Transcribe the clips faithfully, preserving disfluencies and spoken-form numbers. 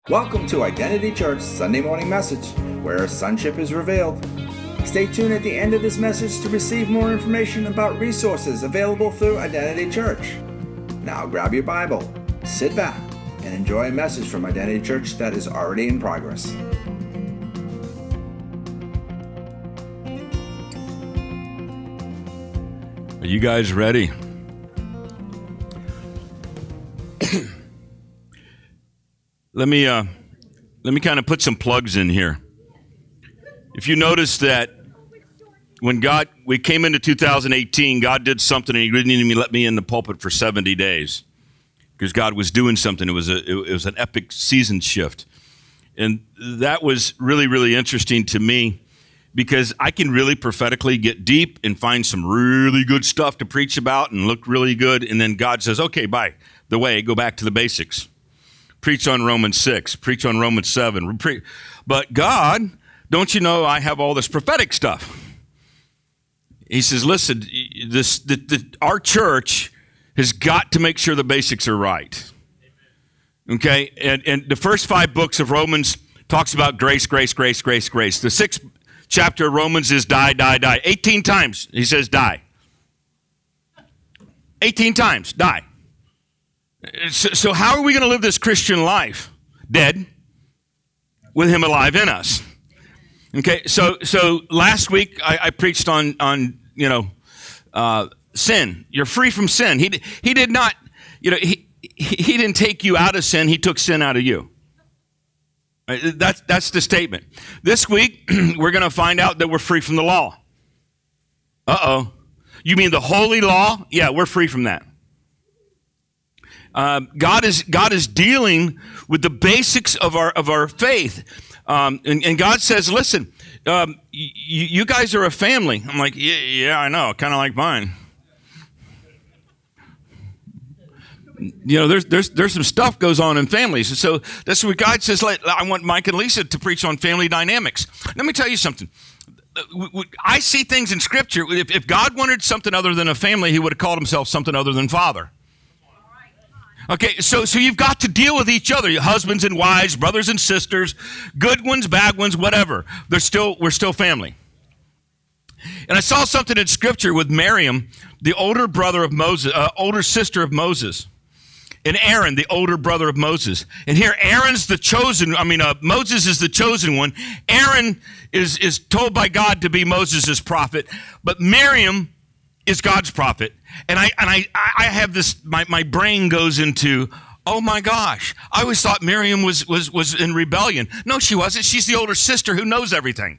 Welcome to Identity Church Sunday Morning Message, where sonship is revealed. Stay tuned at the end of this message to receive more information about resources available through Identity Church. Now grab your Bible, sit back, and enjoy a message from Identity Church that is already in progress. Are you guys ready? Let me uh, let me kind of put some plugs in here. If you notice that when God, we came into two thousand eighteen, God did something and he didn't even let me in the pulpit for seventy days because God was doing something. It was a it was an epic season shift. And that was really, really interesting to me because I can really prophetically get deep and find some really good stuff to preach about and look really good. And then God says, okay, by the way, go back to the basics. Preach on Romans six, preach on Romans seven. Pre- but God, don't you know I have all this prophetic stuff? He says, listen, this the, the, our church has got to make sure the basics are right. Okay, and, and the first five books of Romans talks about grace, grace, grace, grace, grace. The sixth chapter of Romans is die, die, die. eighteen times he says die. eighteen times, die. So, so how are we going to live this Christian life? Dead, with him alive in us. Okay, so so last week I, I preached on on you know uh, sin. You're free from sin. He he did not you know he he didn't take you out of sin. He took sin out of you. That's that's the statement. This week we're going to find out that we're free from the law. Uh oh, you mean the holy law? Yeah, we're free from that. Uh, God is God is dealing with the basics of our of our faith, um, and, and God says, "Listen, um, y- you guys are a family." I'm like, "Yeah, yeah, I know, kind of like mine." You know, there's there's there's some stuff goes on in families, and so that's what God says. Like, I want Mike and Lisa to preach on family dynamics. Let me tell you something. I see things in Scripture. If, if God wanted something other than a family, He would have called Himself something other than Father. Okay, so so you've got to deal with each other, husbands and wives, brothers and sisters, good ones, bad ones, whatever. They're still we're still family. And I saw something in Scripture with Miriam, the older brother of Moses, uh, older sister of Moses, and Aaron, the older brother of Moses. And here, Aaron's the chosen. I mean, uh, Moses is the chosen one. Aaron is is told by God to be Moses' prophet, but Miriam is God's prophet. And I and I I have this, my, my brain goes into, oh my gosh, I always thought Miriam was, was, was in rebellion. No, she wasn't. She's the older sister who knows everything.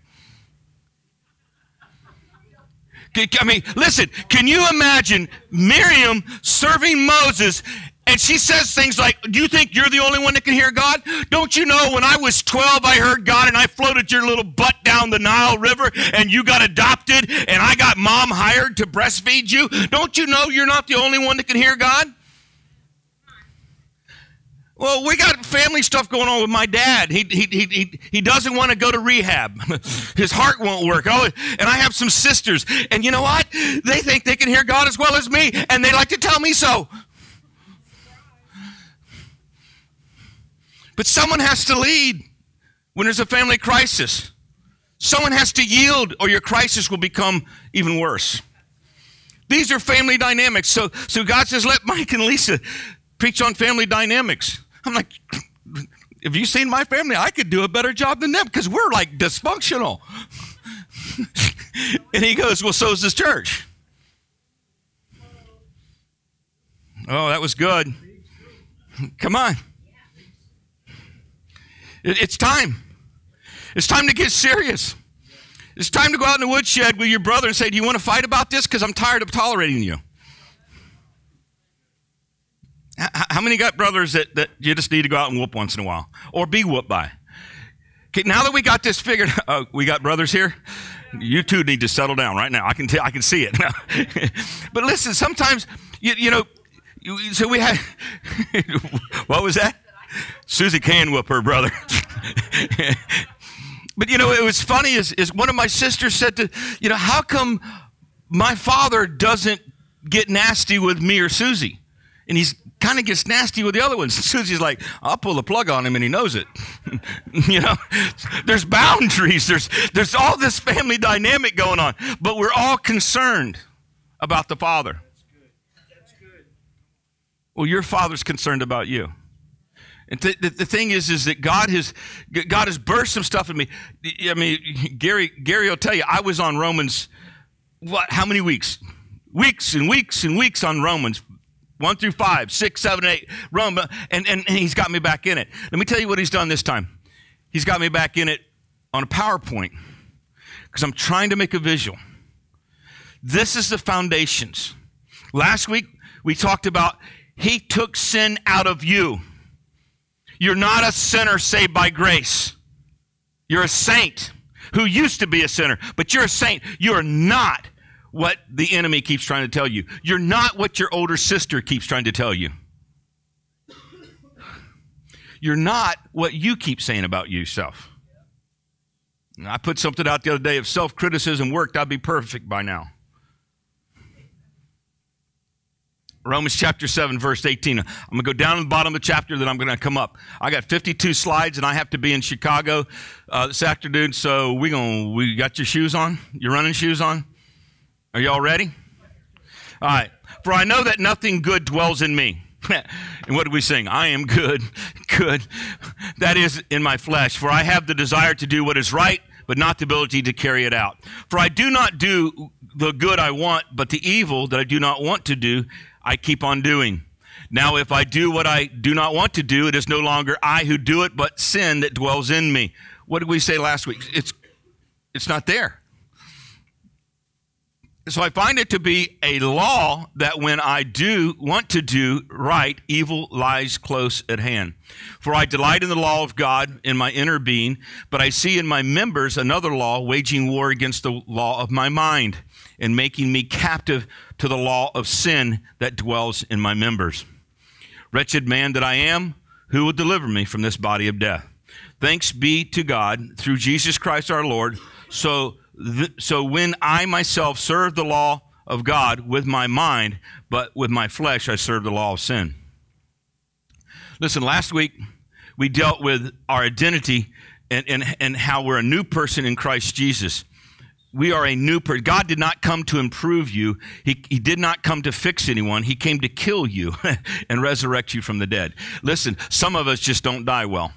I mean, listen, can you imagine Miriam serving Moses? And she says things like, do you think you're the only one that can hear God? Don't you know when I was twelve, I heard God and I floated your little butt down the Nile River and you got adopted and I got mom hired to breastfeed you? Don't you know you're not the only one that can hear God? Well, we got family stuff going on with my dad. He he he he, he doesn't want to go to rehab. His heart won't work. Oh, and I have some sisters. And you know what? They think they can hear God as well as me and they like to tell me so. But someone has to lead when there's a family crisis. Someone has to yield or your crisis will become even worse. These are family dynamics. So, so God says, let Mike and Lisa preach on family dynamics. I'm like, have you seen my family? I could do a better job than them because we're like dysfunctional. And he goes, well, so is this church. Oh, that was good. Come on. It's time. It's time to get serious. It's time to go out in the woodshed with your brother and say, do you want to fight about this? Because I'm tired of tolerating you. How many got brothers that, that you just need to go out and whoop once in a while? Or be whooped by? Okay, now that we got this figured out, uh, we got brothers here? You two need to settle down right now. I can, t- I can see it. But listen, sometimes, you, you know, you, so we had, what was that? Susie can whoop her brother. But, you know, it was funny is, is one of my sisters said to, you know, how come my father doesn't get nasty with me or Susie? And he's kind of gets nasty with the other ones. Susie's like, I'll pull the plug on him, and he knows it. You know, there's boundaries. There's, there's all this family dynamic going on. But we're all concerned about the Father. That's good. That's good. Well, your Father's concerned about you. And th- the, the thing is, is that God has God has burst some stuff in me. I mean, Gary Gary will tell you, I was on Romans, what, how many weeks? Weeks and weeks and weeks on Romans. One through five, six, seven, eight, Rome, and, and, and he's got me back in it. Let me tell you what he's done this time. He's got me back in it on a PowerPoint because I'm trying to make a visual. This is the foundations. Last week, we talked about he took sin out of you. You're not a sinner saved by grace. You're a saint who used to be a sinner, but you're a saint. You're not what the enemy keeps trying to tell you. You're not what your older sister keeps trying to tell you. You're not what you keep saying about yourself. I put something out the other day. If self-criticism worked, I'd be perfect by now. Romans chapter seven, verse eighteen. I'm going to go down to the bottom of the chapter, then I'm going to come up. I got fifty-two slides, and I have to be in Chicago uh, this afternoon, so we gonna, we got your shoes on? Your running shoes on? Are you all ready? All right. For I know that nothing good dwells in me. And what do we sing? I am good, good. That is in my flesh. For I have the desire to do what is right, but not the ability to carry it out. For I do not do the good I want, but the evil that I do not want to do, I keep on doing. Now, if I do what I do not want to do, it is no longer I who do it, but sin that dwells in me. What did we say last week? It's, it's not there. So I find it to be a law that when I do want to do right, evil lies close at hand. For I delight in the law of God in my inner being, but I see in my members another law waging war against the law of my mind and making me captive to the law of sin that dwells in my members. Wretched man that I am, who will deliver me from this body of death? Thanks be to God through Jesus Christ our Lord. So So when I myself serve the law of God with my mind, but with my flesh I serve the law of sin. Listen, last week we dealt with our identity and, and, and how we're a new person in Christ Jesus. We are a new person. God did not come to improve you. He, he did not come to fix anyone. He came to kill you and resurrect you from the dead. Listen, some of us just don't die well.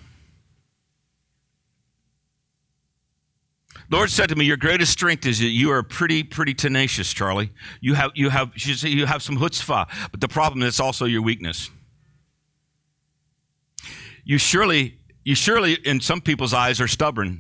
Lord said to me, your greatest strength is that you are pretty, pretty tenacious, Charlie. You have, you have, you have some chutzpah, but the problem is it's also your weakness. You surely, you surely, in some people's eyes, are stubborn.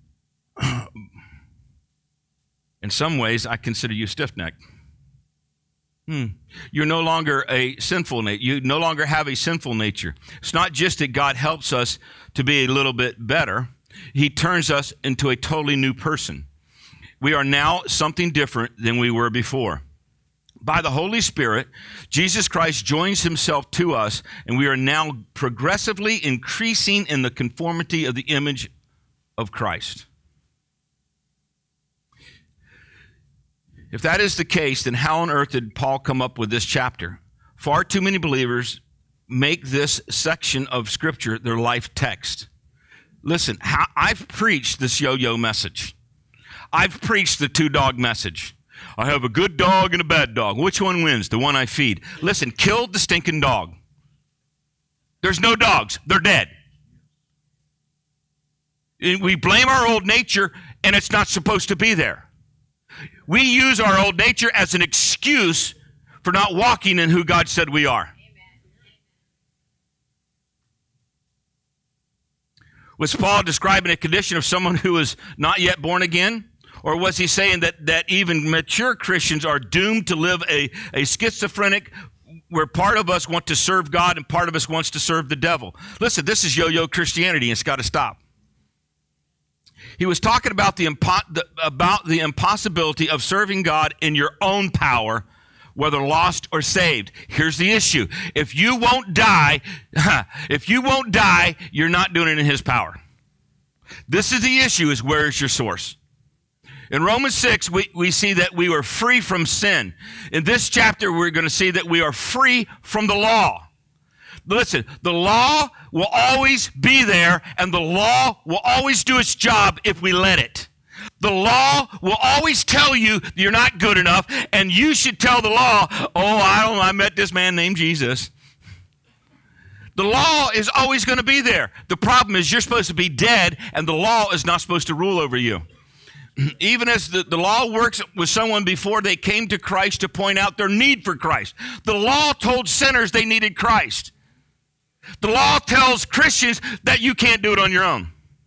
In some ways, I consider you stiff-necked. Hmm. You're no longer a sinful nature. You no longer have a sinful nature. It's not just that God helps us to be a little bit better. He turns us into a totally new person. We are now something different than we were before. By the Holy Spirit, Jesus Christ joins himself to us, and we are now progressively increasing in the conformity of the image of Christ. If that is the case, then how on earth did Paul come up with this chapter? Far too many believers make this section of Scripture their life text. Listen, how, I've preached this yo-yo message. I've preached the two-dog message. I have a good dog and a bad dog. Which one wins? The one I feed. Listen, kill the stinking dog. There's no dogs. They're dead. We blame our old nature, and it's not supposed to be there. We use our old nature as an excuse for not walking in who God said we are. Was Paul describing a condition of someone who is not yet born again? Or was he saying that, that even mature Christians are doomed to live a, a schizophrenic, where part of us want to serve God and part of us wants to serve the devil? Listen, this is yo-yo Christianity, and it's got to stop. He was talking about the, impo- the, about the impossibility of serving God in your own power, whether lost or saved. Here's the issue. If you won't die, if you won't die, you're not doing it in his power. This is the issue, is where is your source? In Romans six, we, we see that we were free from sin. In this chapter, we're going to see that we are free from the law. Listen, the law will always be there, and the law will always do its job if we let it. The law will always tell you you're not good enough, and you should tell the law, oh, I don't know, I met this man named Jesus. The law is always going to be there. The problem is you're supposed to be dead, and the law is not supposed to rule over you. Even as the, the law works with someone before they came to Christ to point out their need for Christ. The law told sinners they needed Christ. The law tells Christians that you can't do it on your own.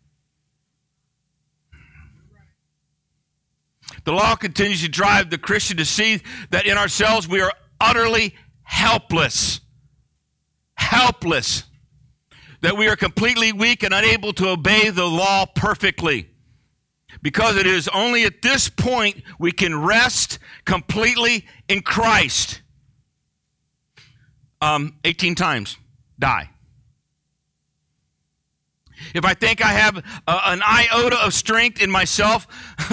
The law continues to drive the Christian to see that in ourselves we are utterly helpless. Helpless. That we are completely weak and unable to obey the law perfectly. Because it is only at this point we can rest completely in Christ. Um, eighteen times. Die. If I think I have uh, an iota of strength in myself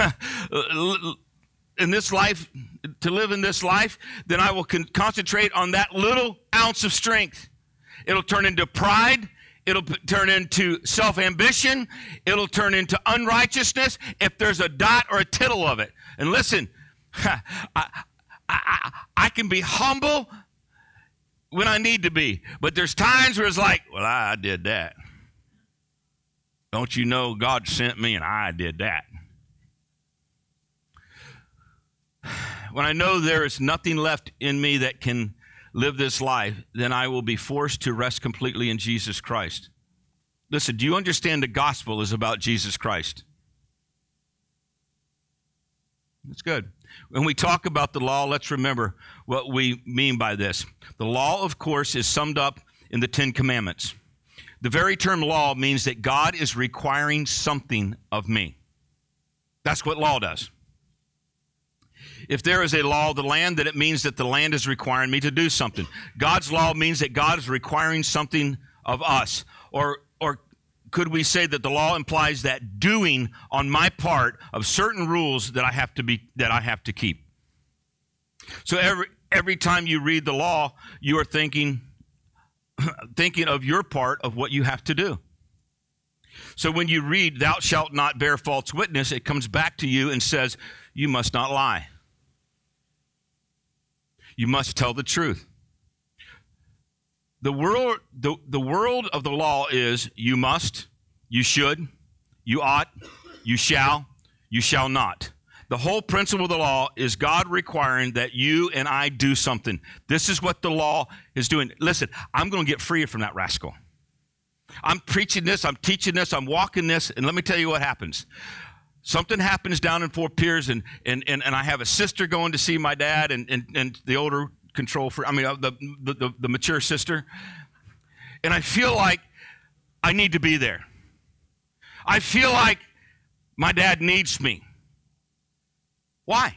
in this life, to live in this life, then I will con- concentrate on that little ounce of strength. It'll turn into pride. It'll p- turn into self-ambition. It'll turn into unrighteousness if there's a dot or a tittle of it. And listen, I, I, I can be humble when I need to be, but there's times where it's like, well, I did that. Don't you know God sent me and I did that? When I know there is nothing left in me that can live this life, then I will be forced to rest completely in Jesus Christ. Listen, do you understand the gospel is about Jesus Christ? That's good. When we talk about the law, let's remember what we mean by this. The law, of course, is summed up in the Ten Commandments. The very term law means that God is requiring something of me. That's what law does. If there is a law of the land, then it means that the land is requiring me to do something. God's law means that God is requiring something of us. Or, or could we say that the law implies that doing on my part of certain rules that I have to be that I have to keep? So every every time you read the law, you are thinking thinking of your part of what you have to do. So when you read, thou shalt not bear false witness, it comes back to you and says, you must not lie. You must tell the truth. The world, the, the world of the law is you must, you should, you ought, you shall, you shall not. The whole principle of the law is God requiring that you and I do something. This is what the law is doing. Listen, I'm going to get free from that rascal. I'm preaching this, I'm teaching this, I'm walking this, and let me tell you what happens. Something happens down in Fort Pierce, and and and, and I have a sister going to see my dad, and and, and the older control for, I mean, the, the the the mature sister, and I feel like I need to be there. I feel like my dad needs me. Why?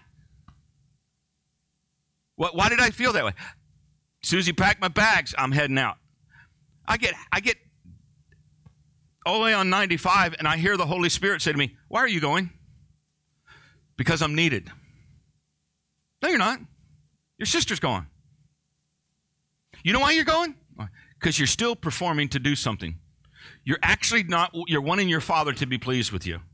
What? Why did I feel that way? Susie packed my bags. I'm heading out. I get I get all the way on ninety-five, and I hear the Holy Spirit say to me, "Why are you going?" Because I'm needed. No, you're not. Your sister's going. You know why you're going? Because you're still performing to do something. You're actually not. You're wanting your Father to be pleased with you.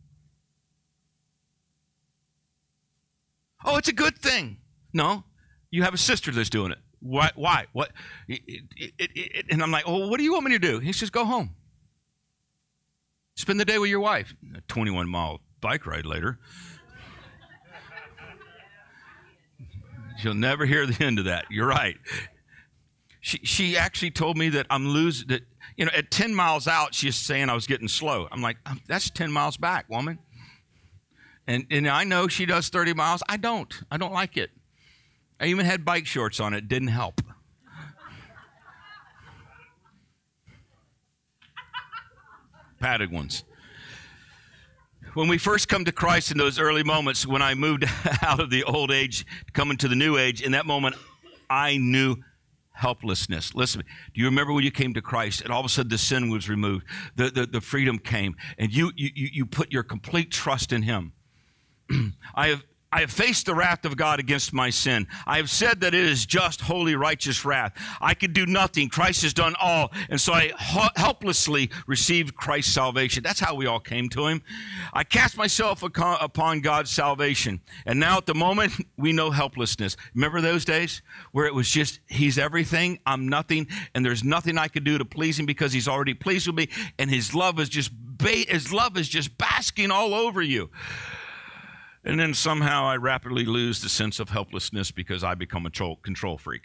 Oh, it's a good thing. No, you have a sister that's doing it. Why? Why? What? It, it, it, it, and I'm like, oh, what do you want me to do? He says, go home. Spend the day with your wife. A twenty-one mile bike ride later. You'll never hear the end of that. You're right. She she actually told me that I'm losing, that, you know, at ten miles out, she's saying I was getting slow. I'm like, that's ten miles back, woman. And and I know she does thirty miles. I don't. I don't like it. I even had bike shorts on. It didn't help. Padded ones. When we first come to Christ in those early moments, when I moved out of the old age to come into the new age, in that moment, I knew helplessness. Listen, do you remember when you came to Christ and all of a sudden the sin was removed, the, the, the freedom came, and you, you, you put your complete trust in Him? I have I have faced the wrath of God against my sin. I have said that it is just, holy, righteous wrath. I could do nothing. Christ has done all. And so I helplessly received Christ's salvation. That's how we all came to him. I cast myself upon God's salvation. And now at the moment, we know helplessness. Remember those days where it was just, he's everything, I'm nothing, and there's nothing I could do to please him because he's already pleased with me, and his love is just, his love is just basking all over you. And then somehow I rapidly lose the sense of helplessness because I become a control freak.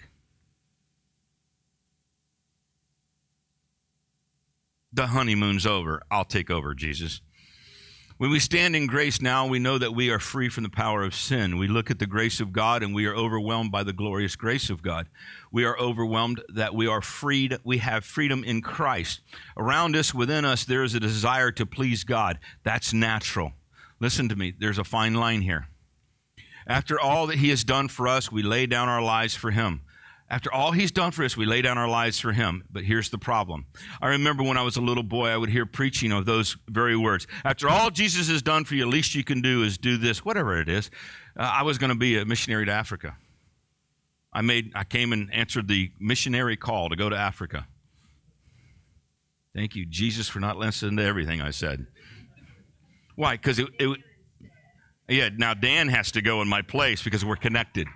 The honeymoon's over. I'll take over, Jesus. When we stand in grace now, we know that we are free from the power of sin. We look at the grace of God and we are overwhelmed by the glorious grace of God. We are overwhelmed that we are freed. We have freedom in Christ. Around us, within us, there is a desire to please God. That's natural. Listen to me, there's a fine line here. After all that he has done for us, we lay down our lives for him. After all he's done for us, we lay down our lives for him. But here's the problem. I remember when I was a little boy, I would hear preaching of those very words. After all Jesus has done for you, the least you can do is do this, whatever it is. Uh, I was going to be a missionary to Africa. I made, I came and answered the missionary call to go to Africa. Thank you, Jesus, for not listening to everything I said. Why? Because it, it, yeah, now Dan has to go in my place because we're connected.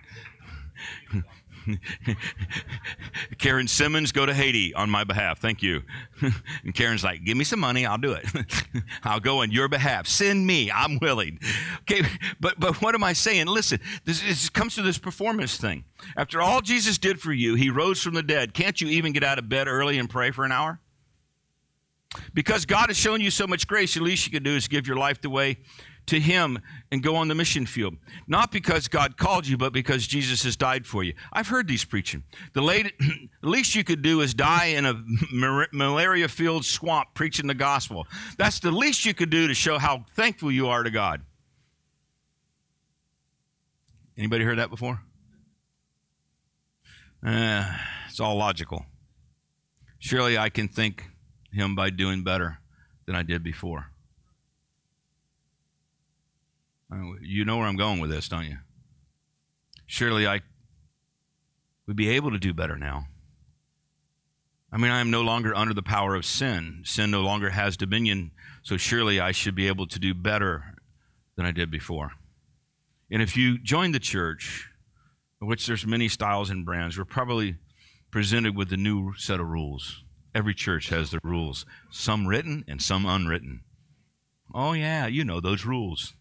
Karen Simmons, go to Haiti on my behalf. Thank you. And Karen's like, give me some money. I'll do it. I'll go on your behalf. Send me. I'm willing. Okay, but but what am I saying? Listen, this, this comes to this performance thing. After all Jesus did for you, he rose from the dead. Can't you even get out of bed early and pray for an hour? Because God has shown you so much grace, the least you can do is give your life away to him and go on the mission field. Not because God called you, but because Jesus has died for you. I've heard these preaching. The, late, the least you could do is die in a malaria-filled swamp preaching the gospel. That's the least you could do to show how thankful you are to God. Anybody heard that before? Uh, it's all logical. Surely I can thank him by doing better than I did before. You know where I'm going with this, don't you? Surely I would be able to do better now. I mean, I am no longer under the power of sin. Sin no longer has dominion, so surely I should be able to do better than I did before. And if you join the church, of which there's many styles and brands, we're probably presented with a new set of rules. Every church has their rules, some written and some unwritten. Oh yeah, you know those rules.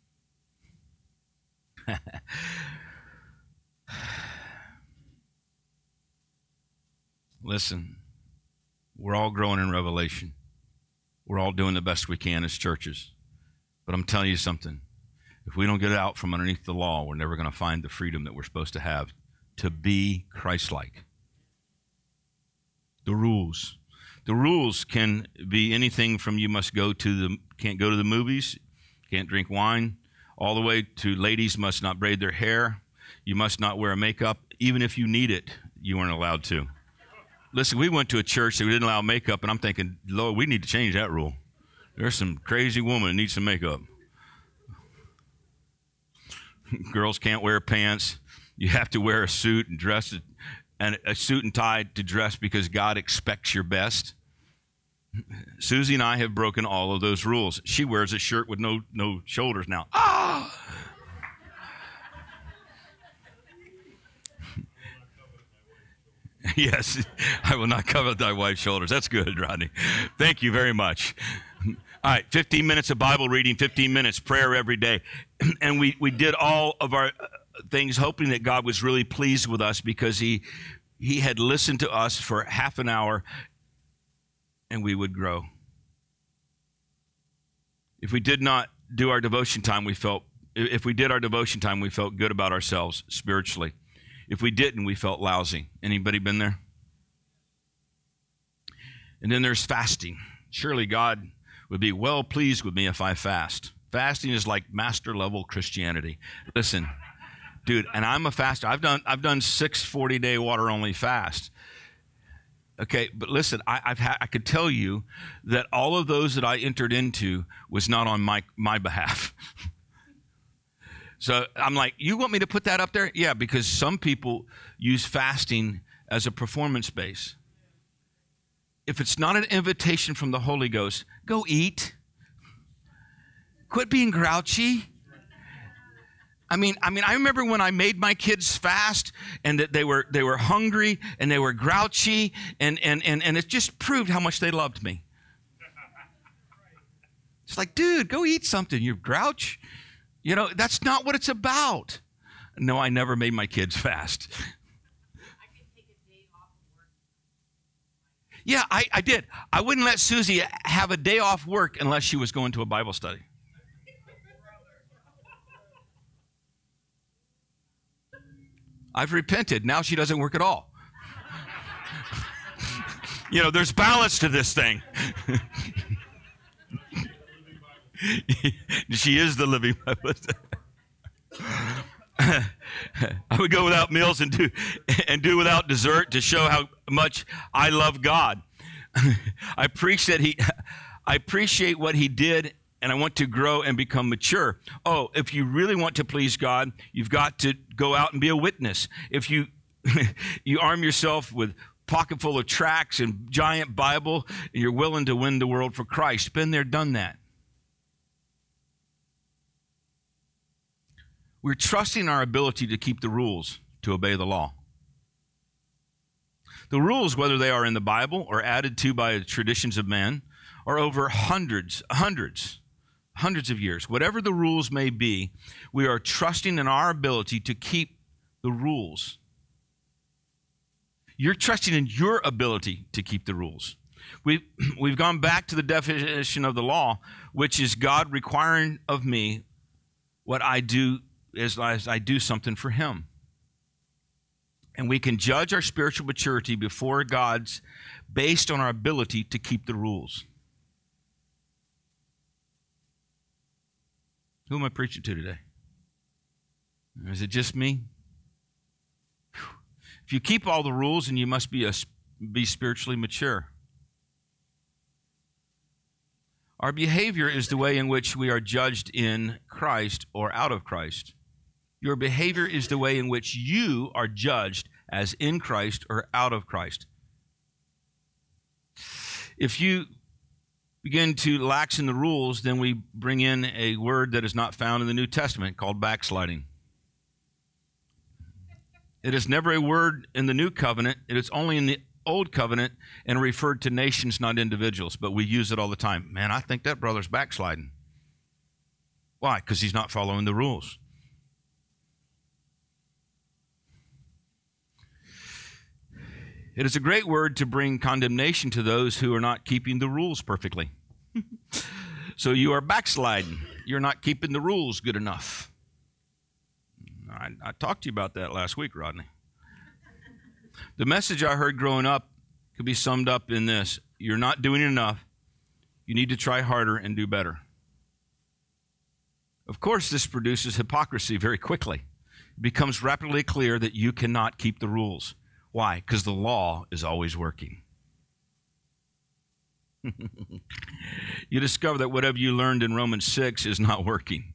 Listen, we're all growing in revelation. We're all doing the best we can as churches. But I'm telling you something. If we don't get out from underneath the law, we're never going to find the freedom that we're supposed to have to be Christ-like. The rules. The rules can be anything from you must go to the, can't go to the movies, can't drink wine, all the way to ladies must not braid their hair, you must not wear makeup. Even if you need it, you weren't allowed to. Listen, we went to a church that didn't allow makeup, and I'm thinking, Lord, we need to change that rule. There's some crazy woman that needs some makeup. Girls can't wear pants. You have to wear a suit and dress it. And a suit and tie to dress because God expects your best. Susie and I have broken all of those rules. She wears a shirt with no no shoulders now. Ah! Yes, I will not cover thy wife's shoulders. That's good, Rodney. Thank you very much. All right, fifteen minutes of Bible reading, fifteen minutes prayer every day. And we, we did all of our things hoping that God was really pleased with us because he he had listened to us for half an hour and we would grow. If we did not do our devotion time, we felt, if we did our devotion time, we felt good about ourselves spiritually. If we didn't, we felt lousy. Anybody been there? And then there's fasting. Surely God would be well pleased with me if I fast. Fasting is like master level Christianity. Listen, dude, and I'm a faster. I've done I've done six forty-day water-only fast. Okay, but listen, I, I've ha- I could tell you that all of those that I entered into was not on my, my behalf. So I'm like, you want me to put that up there? Yeah, because some people use fasting as a performance base. If it's not an invitation from the Holy Ghost, go eat. Quit being grouchy. I mean, I mean, I remember when I made my kids fast and that they were they were hungry and they were grouchy and and and, and it just proved how much they loved me. It's like, dude, go eat something, you grouch. You know, that's not what it's about. No, I never made my kids fast. I could take a day off of work. Yeah, I, I did. I wouldn't let Susie have a day off work unless she was going to a Bible study. I've repented. Now she doesn't work at all. You know, there's balance to this thing. She is the living Bible. I would go without meals and do and do without dessert to show how much I love God. I preach that he I appreciate what he did, and I want to grow and become mature. Oh, if you really want to please God, you've got to go out and be a witness. If you you arm yourself with pocket full of tracts and giant Bible, and you're willing to win the world for Christ. Been there, done that. We're trusting our ability to keep the rules, to obey the law. The rules, whether they are in the Bible or added to by the traditions of man, are over hundreds, hundreds, hundreds of years. Whatever the rules may be, we are trusting in our ability to keep the rules. You're trusting in your ability to keep the rules. We've, we've gone back to the definition of the law, which is God requiring of me what I do as I do something for him. And we can judge our spiritual maturity before God's based on our ability to keep the rules. Who am I preaching to today? Is it just me? Whew. If you keep all the rules, then you must be, a, be spiritually mature. Our behavior is the way in which we are judged in Christ or out of Christ. Your behavior is the way in which you are judged as in Christ or out of Christ. If you begin to lax in the rules, then we bring in a word that is not found in the New Testament called backsliding. It is never a word in the New Covenant. It is only in the Old Covenant and referred to nations, not individuals, but we use it all the time. Man, I think that brother's backsliding. Why? Because he's not following the rules. It is a great word to bring condemnation to those who are not keeping the rules perfectly. So you are backsliding. You're not keeping the rules good enough. I, I talked to you about that last week, Rodney. The message I heard growing up could be summed up in this: you're not doing enough. You need to try harder and do better. Of course, this produces hypocrisy very quickly. It becomes rapidly clear that you cannot keep the rules. Why? Because the law is always working. You discover that whatever you learned in Romans six is not working.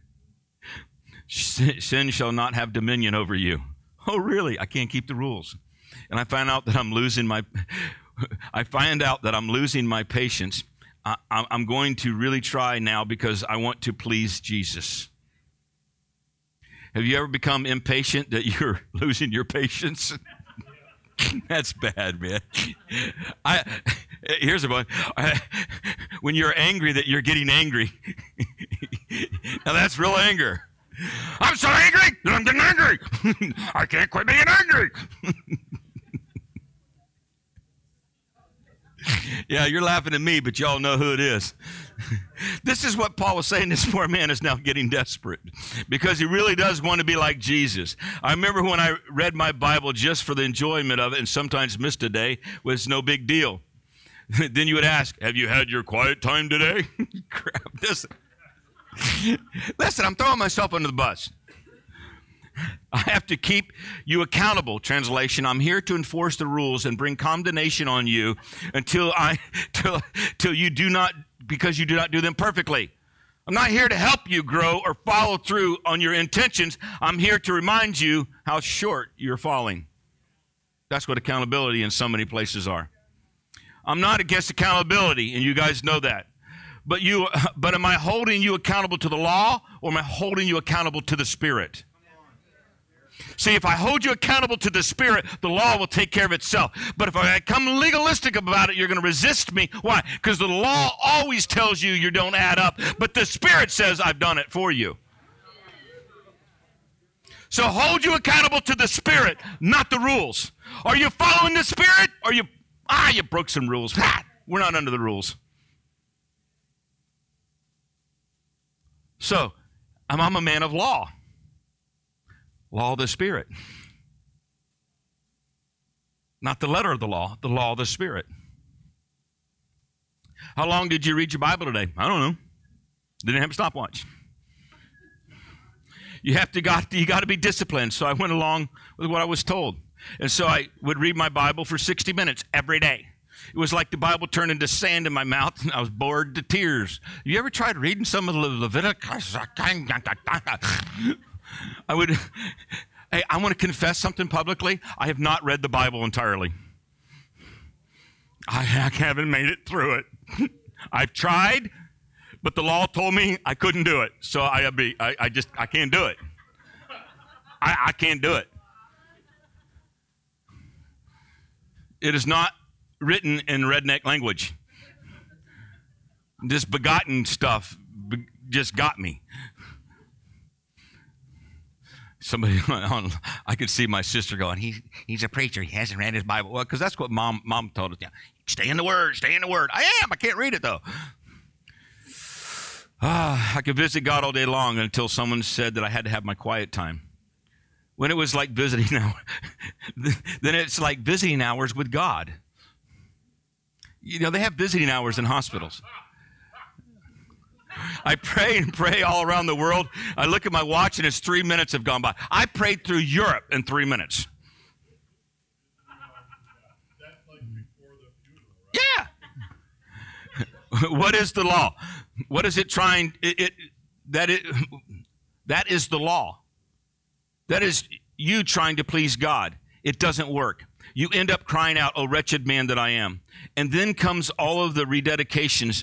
Sin shall not have dominion over you. Oh, really? I can't keep the rules. And I find out that I'm losing my, I find out that I'm losing my patience. I, I'm going to really try now because I want to please Jesus. Have you ever become impatient that you're losing your patience? That's bad, man. I, here's a one. I, when you're angry that you're getting angry. Now that's real anger. I'm so angry that I'm getting angry. I can't quit being angry. Yeah, you're laughing at me, but y'all know who it is. This is what Paul was saying. This poor man is now getting desperate because he really does want to be like Jesus. I remember when I read my Bible just for the enjoyment of it and sometimes missed a day, was no big deal. Then you would ask, have you had your quiet time today? Crap, listen. Listen, I'm throwing myself under the bus. I have to keep you accountable. Translation, I'm here to enforce the rules and bring condemnation on you until I, till, till you do not, because you do not do them perfectly. I'm not here to help you grow or follow through on your intentions. I'm here to remind you how short you're falling. That's what accountability in so many places are. I'm not against accountability, and you guys know that. But you, but am I holding you accountable to the law, or am I holding you accountable to the Spirit? See, if I hold you accountable to the Spirit, the law will take care of itself. But if I come legalistic about it, you're going to resist me. Why? Because the law always tells you you don't add up, but the Spirit says, I've done it for you. So hold you accountable to the Spirit, not the rules. Are you following the Spirit? Or you, ah, you broke some rules. Ha! We're not under the rules. So, I'm, I'm a man of law. Law of the Spirit. Not the letter of the law, the law of the Spirit. How long did you read your Bible today? I don't know. Didn't have a stopwatch. You have to got you got to be disciplined. So I went along with what I was told. And so I would read my Bible for sixty minutes every day. It was like the Bible turned into sand in my mouth, and I was bored to tears. You ever tried reading some of the Leviticus? I would, hey, I want to confess something publicly. I have not read the Bible entirely. I haven't made it through it. I've tried, but the law told me I couldn't do it. So I, be, I, I just, I can't do it. I, I can't do it. It is not written in redneck language. This begotten stuff be, just got me. Somebody, I could see my sister going, he, he's a preacher. He hasn't read his Bible. Well, because that's what mom mom told us. Yeah, stay in the Word, stay in the Word. I am. I can't read it, though. Ah, I could visit God all day long until someone said that I had to have my quiet time. When it was like visiting hours, then it's like visiting hours with God. You know, they have visiting hours in hospitals. I pray and pray all around the world. I look at my watch and it's three minutes have gone by. I prayed through Europe in three minutes. That's like before the funeral, right? Yeah. What is the law? What is it trying? It, it that it that is the law. That is you trying to please God. It doesn't work. You end up crying out, "Oh, wretched man that I am." And then comes all of the rededications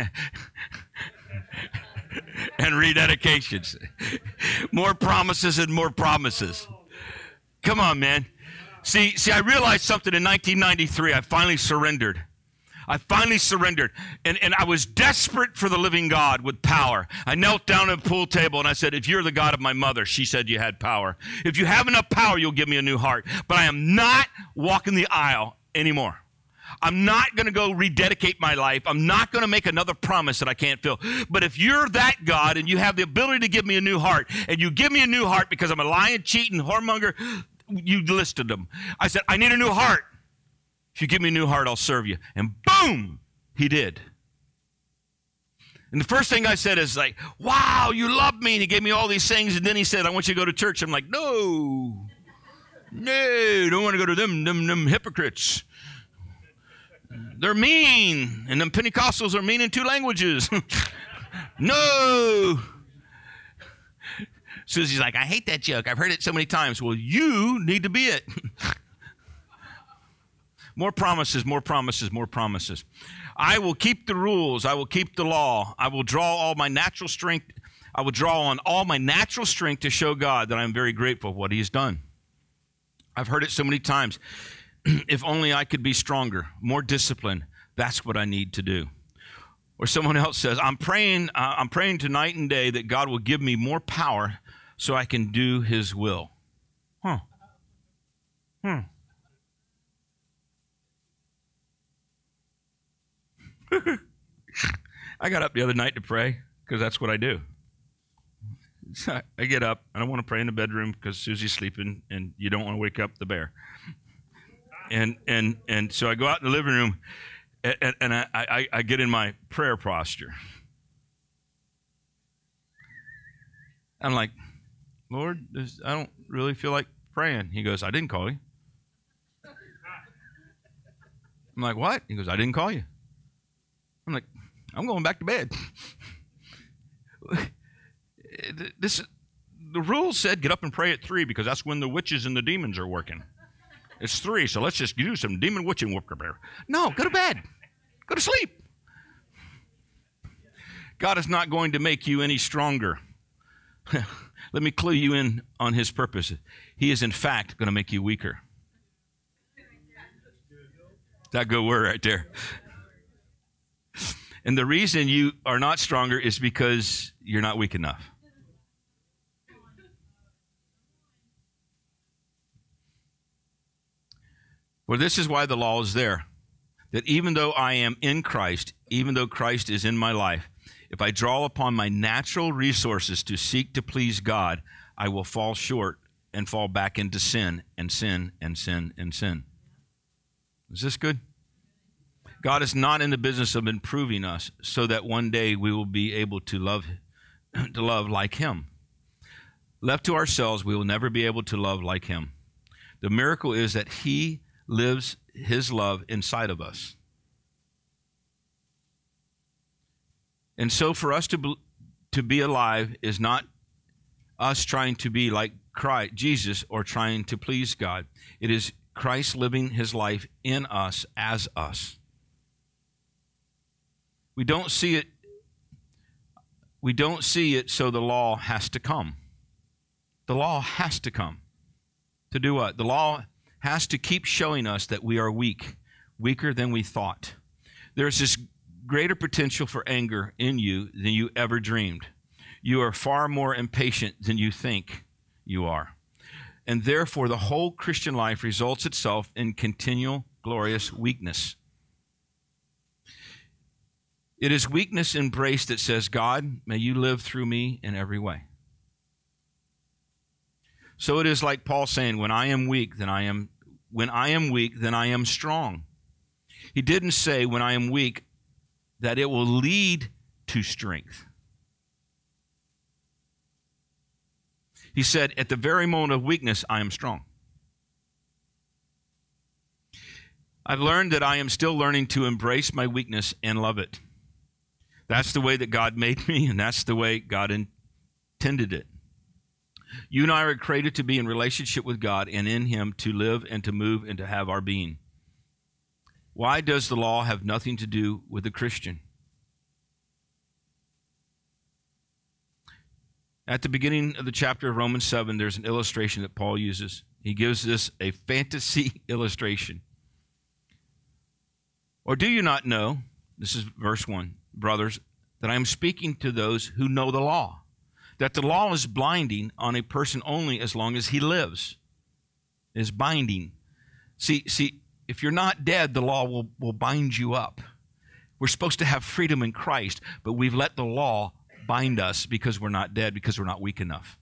and rededications. More promises and more promises. Come on, man. See, see, I realized something in nineteen ninety-three. I finally surrendered. I finally surrendered. And, and I was desperate for the living God with power. I knelt down at the pool table and I said, if you're the God of my mother, she said you had power. If you have enough power, you'll give me a new heart. But I am not walking the aisle anymore. I'm not going to go rededicate my life. I'm not going to make another promise that I can't fill. But if you're that God and you have the ability to give me a new heart, and you give me a new heart because I'm a lying, cheating, whoremonger, you listed them. I said, I need a new heart. If you give me a new heart, I'll serve you. And boom, he did. And the first thing I said is like, wow, you love me. And he gave me all these things. And then he said, I want you to go to church. I'm like, no, no, don't want to go to them, them, them hypocrites. They're mean, and them Pentecostals are mean in two languages. No. Susie's like, I hate that joke. I've heard it so many times. Well, you need to be it. More promises, more promises, more promises. I will keep the rules. I will keep the law. I will draw all my natural strength. I will draw on all my natural strength to show God that I'm very grateful for what he has done. I've heard it so many times. If only I could be stronger, more disciplined, that's what I need to do. Or someone else says, I'm praying, uh, I'm praying tonight and day that God will give me more power so I can do his will. Huh. Hmm. I got up the other night to pray because that's what I do. So I get up and I want to pray in the bedroom because Susie's sleeping and you don't want to wake up the bear. And and and so I go out in the living room and, and I, I, I get in my prayer posture. I'm like, Lord, this, I don't really feel like praying. He goes, I didn't call you. I'm like, what? He goes, I didn't call you. I'm like, I'm going back to bed. This, the rules said get up and pray at three because that's when the witches and the demons are working. It's three, so let's just do some demon witching work there. No, go to bed. Go to sleep. God is not going to make you any stronger. Let me clue you in on his purpose. He is, in fact, going to make you weaker. That good word right there. And the reason you are not stronger is because you're not weak enough. For this is why the law is there, that even though I am in Christ, even though Christ is in my life, if I draw upon my natural resources to seek to please God, I will fall short and fall back into sin and sin and sin and sin. Is this good? God is not in the business of improving us so that one day we will be able to love, to love like him. Left to ourselves, we will never be able to love like him. The miracle is that he lives his love inside of us. And so for us to be, to be alive is not us trying to be like Christ, Jesus, or trying to please God. It is Christ living his life in us as us. We don't see it, we don't see it, so the law has to come. The law has to come. To do what? The law has to keep showing us that we are weak, weaker than we thought. There's this greater potential for anger in you than you ever dreamed. You are far more impatient than you think you are. And therefore, the whole Christian life results itself in continual, glorious weakness. It is weakness embraced that says, God, may you live through me in every way. So it is like Paul saying, when I am weak, then I am when I am weak, then I am strong. He didn't say when I am weak that it will lead to strength. He said, at the very moment of weakness, I am strong. I've learned that I am still learning to embrace my weakness and love it. That's the way that God made me, and that's the way God intended it. You and I are created to be in relationship with God and in him to live and to move and to have our being. Why does the law have nothing to do with the Christian? At the beginning of the chapter of Romans seven, there's an illustration that Paul uses. He gives us a fantasy illustration. Or do you not know, this is verse one, brothers, that I am speaking to those who know the law, that the law is blinding on a person only as long as he lives, is binding. See, see, if you're not dead, the law will, will bind you up. We're supposed to have freedom in Christ, but we've let the law bind us because we're not dead, because we're not weak enough.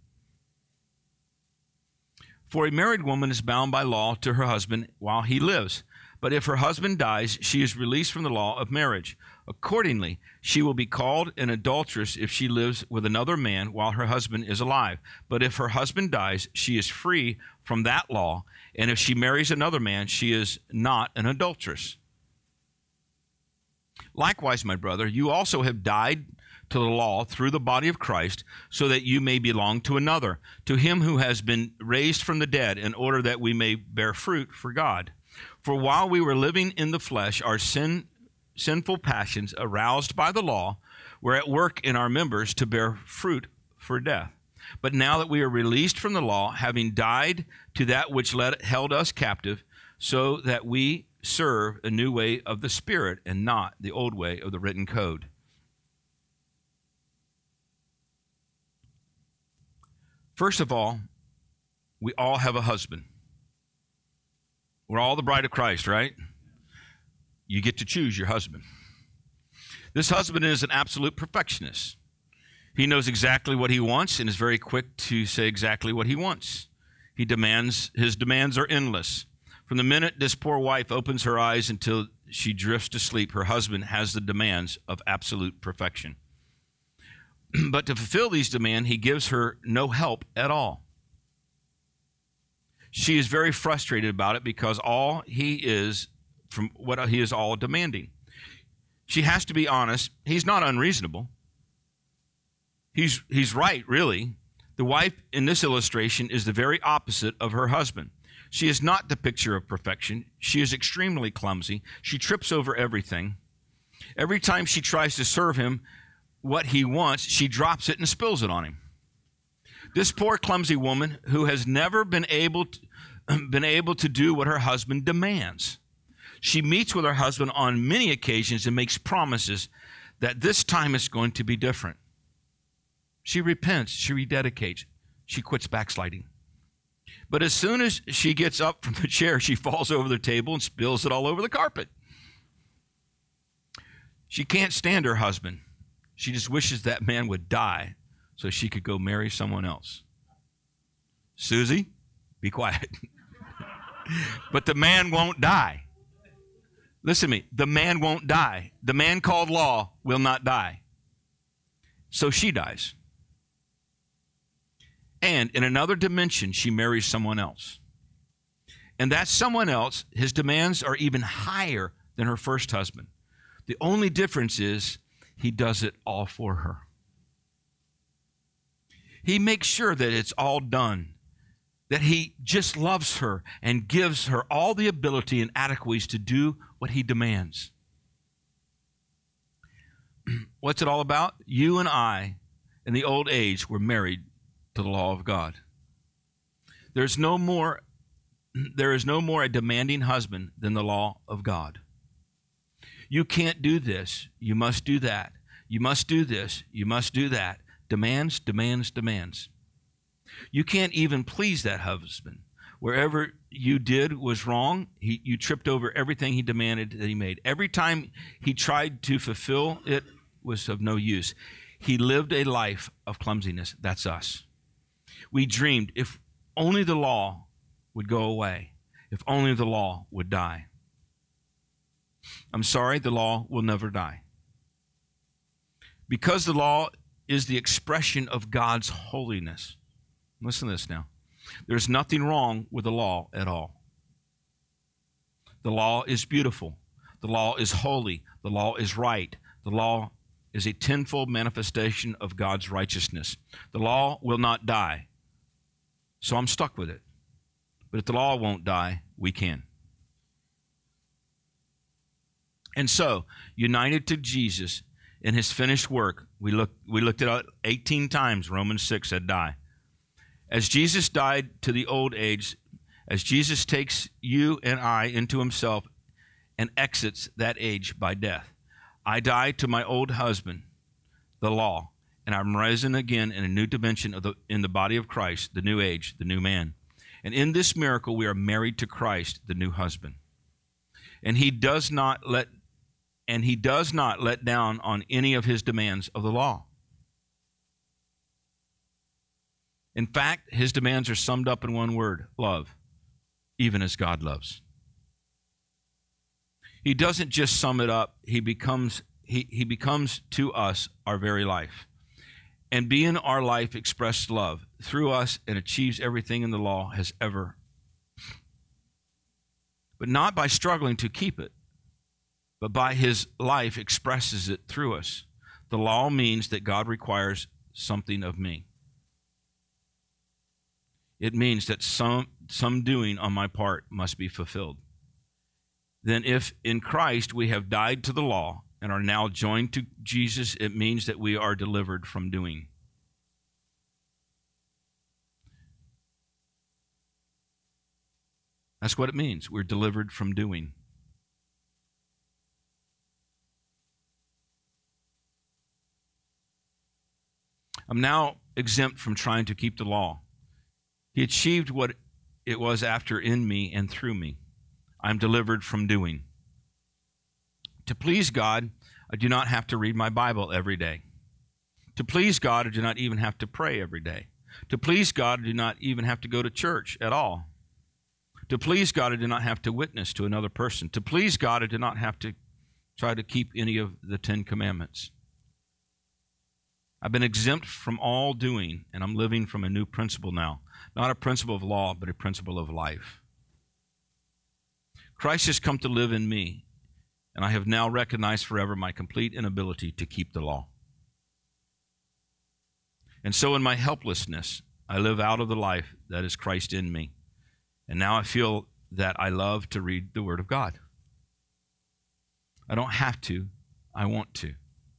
For a married woman is bound by law to her husband while he lives. But if her husband dies, she is released from the law of marriage. Accordingly, she will be called an adulteress if she lives with another man while her husband is alive. But if her husband dies, she is free from that law. And if she marries another man, she is not an adulteress. Likewise, my brother, you also have died to the law through the body of Christ, so that you may belong to another, to him who has been raised from the dead, in order that we may bear fruit for God. For while we were living in the flesh, our sin, sinful passions, aroused by the law, were at work in our members to bear fruit for death. But now that we are released from the law, having died to that which led, held us captive, so that we serve a new way of the Spirit and not the old way of the written code. First of all, we all have a husband. We're all the bride of Christ, right? You get to choose your husband. This husband is an absolute perfectionist. He knows exactly what he wants and is very quick to say exactly what he wants. He demands, his demands are endless. From the minute this poor wife opens her eyes until she drifts to sleep, her husband has the demands of absolute perfection. But to fulfill these demands, he gives her no help at all. She is very frustrated about it because all he is, from what he is all demanding. She has to be honest. He's not unreasonable. He's, he's right, really. The wife in this illustration is the very opposite of her husband. She is not the picture of perfection. She is extremely clumsy. She trips over everything. Every time she tries to serve him what he wants, she drops it and spills it on him. This poor clumsy woman who has never been able to, been able to do what her husband demands. She meets with her husband on many occasions and makes promises that this time is going to be different. She repents, she rededicates, she quits backsliding. But as soon as she gets up from the chair, she falls over the table and spills it all over the carpet. She can't stand her husband. She just wishes that man would die so she could go marry someone else. Susie, be quiet. But the man won't die. Listen to me. The man won't die. The man called law will not die. So she dies. And in another dimension, she marries someone else. And that someone else, his demands are even higher than her first husband. The only difference is he does it all for her. He makes sure that it's all done, that he just loves her and gives her all the ability and adequacies to do what he demands. What's it all about? You and I, in the old age, were married to the law of God. There's no more, there is no more a demanding husband than the law of God. You can't do this. You must do that. You must do this. You must do that. Demands, demands, demands. You can't even please that husband. Wherever you did was wrong, he, you tripped over everything he demanded that he made. Every time he tried to fulfill it was of no use. He lived a life of clumsiness. That's us. We dreamed if only the law would go away, if only the law would die. I'm sorry, the law will never die. Because the law is the expression of God's holiness. Listen to this now. There's nothing wrong with the law at all. The law is beautiful. The law is holy. The law is right. The law is a tenfold manifestation of God's righteousness. The law will not die. So I'm stuck with it. But if the law won't die, we can. And so, united to Jesus in his finished work, we looked, we looked at it eighteen times. Romans six said die. As Jesus died to the old age, as Jesus takes you and I into himself and exits that age by death, I die to my old husband, the law, and I'm risen again in a new dimension of the, in the body of Christ, the new age, the new man. And in this miracle, we are married to Christ, the new husband. And he does not let and he does not let down on any of his demands of the law. In fact, his demands are summed up in one word: love, even as God loves. He doesn't just sum it up, he becomes he, he becomes to us our very life. And being our life expressed love through us and achieves everything in the law has ever. But not by struggling to keep it, but by his life expresses it through us. The law means that God requires something of me. It means that some, some doing on my part must be fulfilled. Then if in Christ we have died to the law and are now joined to Jesus, it means that we are delivered from doing. That's what it means. We're delivered from doing. I'm now exempt from trying to keep the law. He achieved what it was after in me and through me. I'm delivered from doing. To please God, I do not have to read my Bible every day. To please God, I do not even have to pray every day. To please God, I do not even have to go to church at all. To please God, I do not have to witness to another person. To please God, I do not have to try to keep any of the Ten Commandments. I've been exempt from all doing, and I'm living from a new principle now. Not a principle of law, but a principle of life. Christ has come to live in me, and I have now recognized forever my complete inability to keep the law. And so in my helplessness, I live out of the life that is Christ in me. And now I feel that I love to read the Word of God. I don't have to, I want to.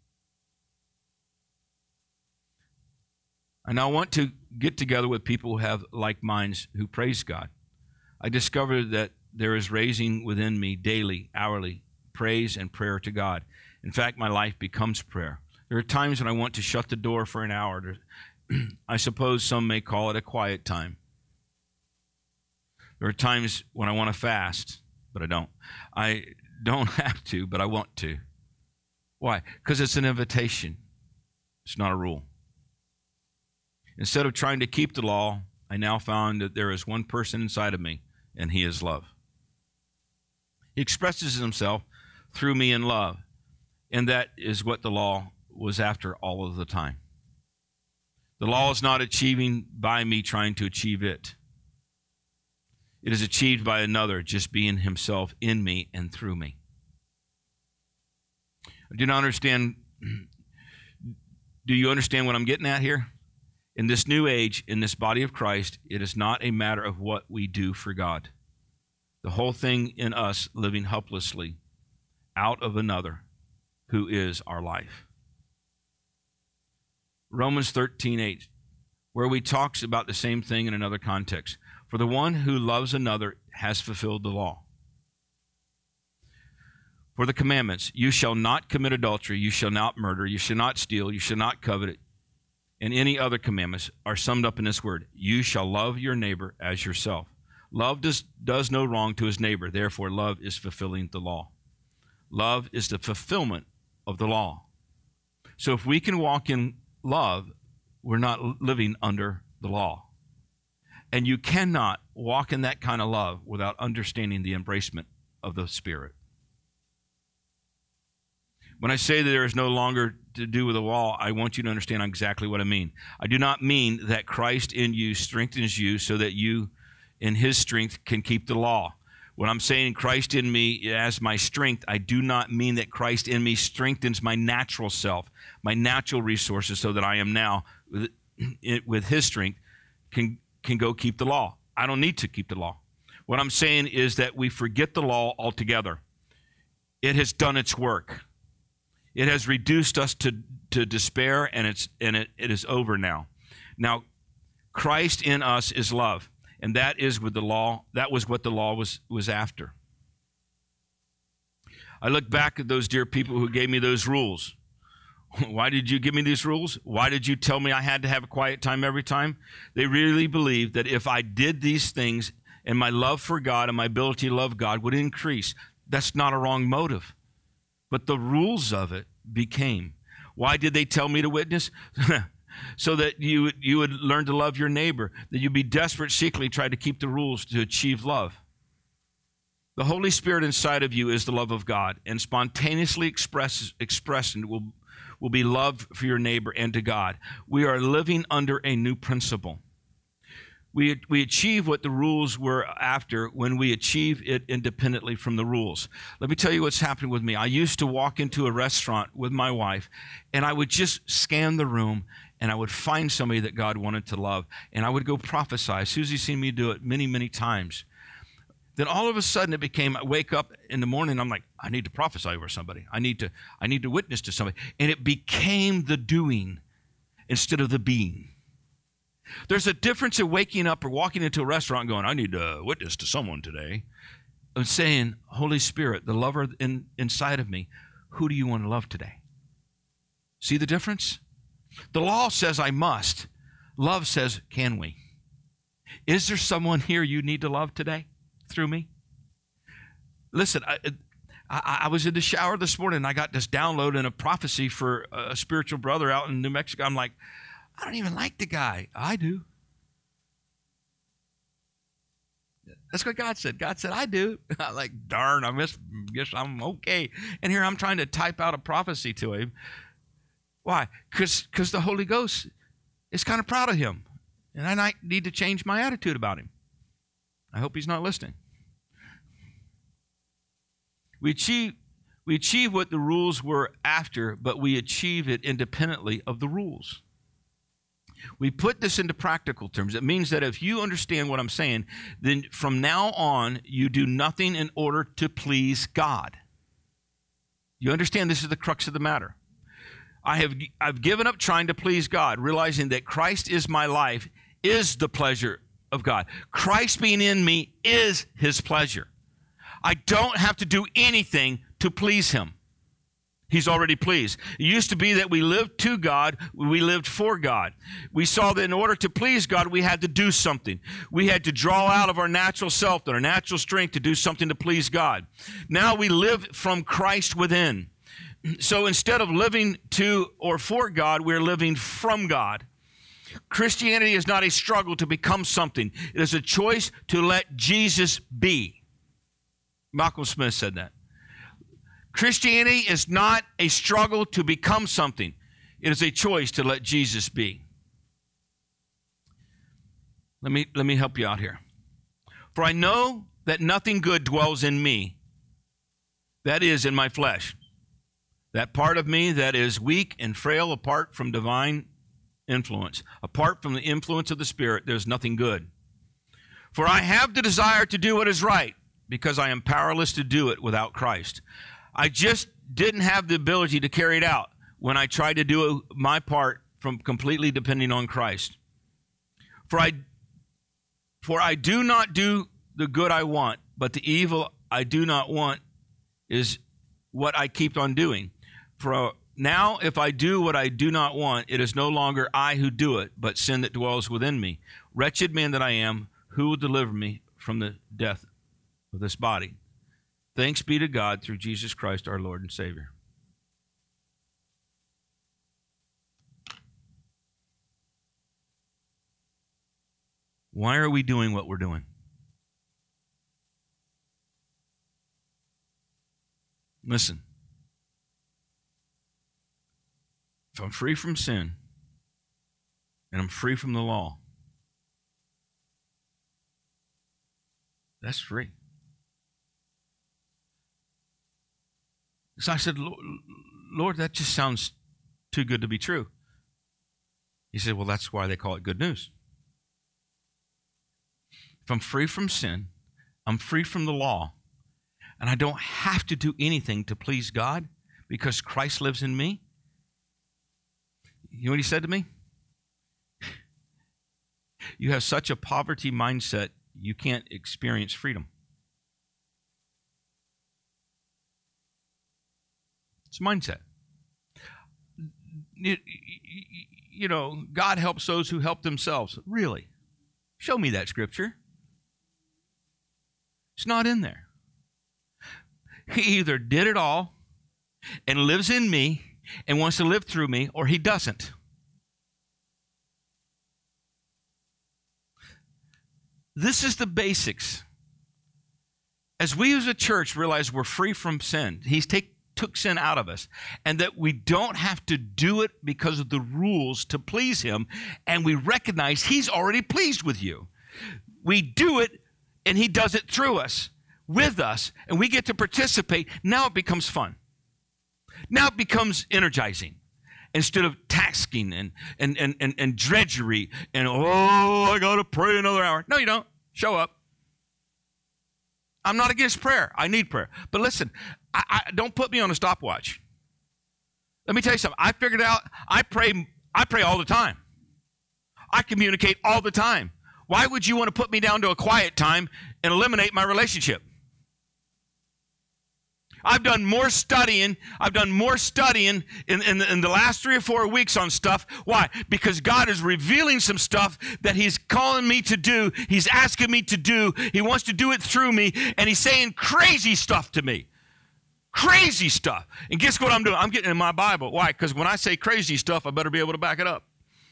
I now want to get together with people who have like minds who praise God. I discovered that there is raising within me daily, hourly, praise and prayer to God. In fact, my life becomes prayer. There are times when I want to shut the door for an hour. I suppose some may call it a quiet time. There are times when I want to fast, but I don't. I don't have to, but I want to. Why? Because it's an invitation. It's not a rule. Instead of trying to keep the law, I now found that there is one person inside of me, and he is love. He expresses himself through me in love, and that is what the law was after all of the time. The law is not achieving by me trying to achieve it. It is achieved by another just being himself in me and through me. I do not understand. Do you understand what I'm getting at here? In this new age, in this body of Christ, it is not a matter of what we do for God. The whole thing in us living helplessly out of another who is our life. Romans thirteen eight, where we talks about the same thing in another context. For the one who loves another has fulfilled the law. For the commandments, you shall not commit adultery, you shall not murder, you shall not steal, you shall not covet, and any other commandments are summed up in this word: you shall love your neighbor as yourself. Love does, does no wrong to his neighbor, therefore love is fulfilling the law. Love is the fulfillment of the law. So if we can walk in love, we're not living under the law. And you cannot walk in that kind of love without understanding the embracement of the Spirit. When I say that there is no longer to do with the law, I want you to understand exactly what I mean. I do not mean that Christ in you strengthens you so that you in his strength can keep the law. When I'm saying Christ in me as my strength, I do not mean that Christ in me strengthens my natural self, my natural resources, so that I am now, with his strength, can, can go keep the law. I don't need to keep the law. What I'm saying is that we forget the law altogether. It has done its work. It has reduced us to, to despair, and it's and it, it is over now. Now, Christ in us is love, and that is with the law. That was what the law was was after. I look back at those dear people who gave me those rules. Why did you give me these rules? Why did you tell me I had to have a quiet time every time? They really believed that if I did these things and my love for God and my ability to love God would increase. That's not a wrong motive. But the rules of it became. Why did they tell me to witness? So that you would, you would learn to love your neighbor, that you'd be desperate, secretly try to keep the rules to achieve love. The Holy Spirit inside of you is the love of God, and spontaneously express, expressed will, will be love for your neighbor and to God. We are living under a new principle. We, we achieve what the rules were after when we achieve it independently from the rules. Let me tell you what's happening with me. I used to walk into a restaurant with my wife, and I would just scan the room, and I would find somebody that God wanted to love, and I would go prophesy. Susie's seen me do it many, many times. Then all of a sudden it became, I wake up in the morning, I'm like, I need to prophesy over somebody. I need to, I need to witness to somebody. And it became the doing instead of the being. There's a difference in waking up or walking into a restaurant and going, I need to witness to someone today. I'm saying, Holy Spirit, the lover in, inside of me, who do you want to love today? See the difference? The law says I must. Love says, can we? Is there someone here you need to love today through me? Listen, I, I, I was in the shower this morning and I got this download and a prophecy for a spiritual brother out in New Mexico. I'm like, I don't even like the guy. I do. That's what God said. God said, I do. I'm like, darn, I miss, guess I'm okay. And here I'm trying to type out a prophecy to him. Why? Because because the Holy Ghost is kind of proud of him. And I might need to change my attitude about him. I hope he's not listening. We achieve, we achieve what the rules were after, but we achieve it independently of the rules. We put this into practical terms. It means that if you understand what I'm saying, then from now on, you do nothing in order to please God. You understand this is the crux of the matter. I have I've given up trying to please God, realizing that Christ is my life, is the pleasure of God. Christ being in me is his pleasure. I don't have to do anything to please him. He's already pleased. It used to be that we lived to God, we lived for God. We saw that in order to please God, we had to do something. We had to draw out of our natural self, our natural strength to do something to please God. Now we live from Christ within. So instead of living to or for God, we're living from God. Christianity is not a struggle to become something. It is a choice to let Jesus be. Malcolm Smith said that. Christianity is not a struggle to become something. It is a choice to let Jesus be. Let me, let me help you out here. For I know that nothing good dwells in me, that is, in my flesh. That part of me that is weak and frail apart from divine influence. Apart from the influence of the Spirit, there's nothing good. For I have the desire to do what is right, because I am powerless to do it without Christ. I just didn't have the ability to carry it out when I tried to do my part from completely depending on Christ. For I, for I do not do the good I want, but the evil I do not want is what I keep on doing. For now, if I do what I do not want, it is no longer I who do it, but sin that dwells within me. Wretched man that I am, who will deliver me from the death of this body? Thanks be to God through Jesus Christ, our Lord and Savior. Why are we doing what we're doing? Listen. If I'm free from sin and I'm free from the law, that's free. So I said, Lord, that just sounds too good to be true. He said, well, that's why they call it good news. If I'm free from sin, I'm free from the law, and I don't have to do anything to please God because Christ lives in me. You know what he said to me? You have such a poverty mindset, you can't experience freedom. It's mindset. You, you know, God helps those who help themselves. Really? Show me that scripture. It's not in there. He either did it all and lives in me and wants to live through me, or he doesn't. This is the basics. As we as a church realize we're free from sin, he's take took sin out of us, and that we don't have to do it because of the rules to please him, and we recognize he's already pleased with you. We do it, and he does it through us, with us, and we get to participate. Now it becomes fun. Now it becomes energizing instead of tasking and and and and, and drudgery and, oh, I got to pray another hour. No, you don't. Show up. I'm not against prayer. I need prayer. But listen, I, I, don't put me on a stopwatch. Let me tell you something. I figured out I pray, I pray all the time. I communicate all the time. Why would you want to put me down to a quiet time and eliminate my relationship? I've done more studying. I've done more studying in, in, the, in the last three or four weeks on stuff. Why? Because God is revealing some stuff that he's calling me to do. He's asking me to do. He wants to do it through me. And he's saying crazy stuff to me. Crazy stuff. And guess what I'm doing? I'm getting in my Bible. Why? Because when I say crazy stuff, I better be able to back it up.